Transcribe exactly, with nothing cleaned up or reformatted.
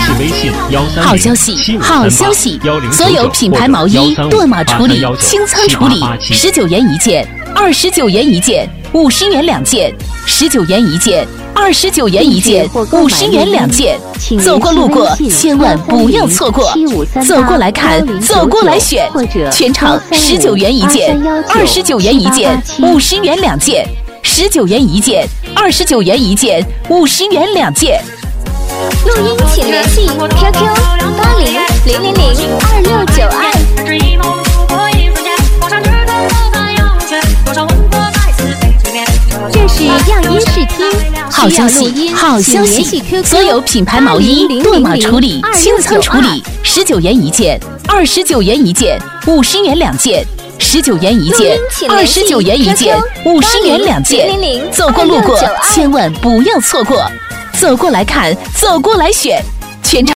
信微信幺三好消息，好消息！所有品牌毛衣断码处理、清仓处理，十九元一件，二十九元一件，五十元两件，十九元一件。二十九元一件，五十元两件。走过路过，千万不要错过。走过来看，走过来选。全场十九元一件，二十九元一件，五十元两件。十九元一件，二十九元一件，五十元两件。 录音请联系 Q Q 八零零零零二六九二。这是样音试听， 好消息，好消息！所有品牌毛衣断码处理、清仓处理，十九元一件，二十九元一件，五十元两件。十九元一件，二十九元一件，五十元两件。走过路过，千万不要错过。走过来看，走过来选。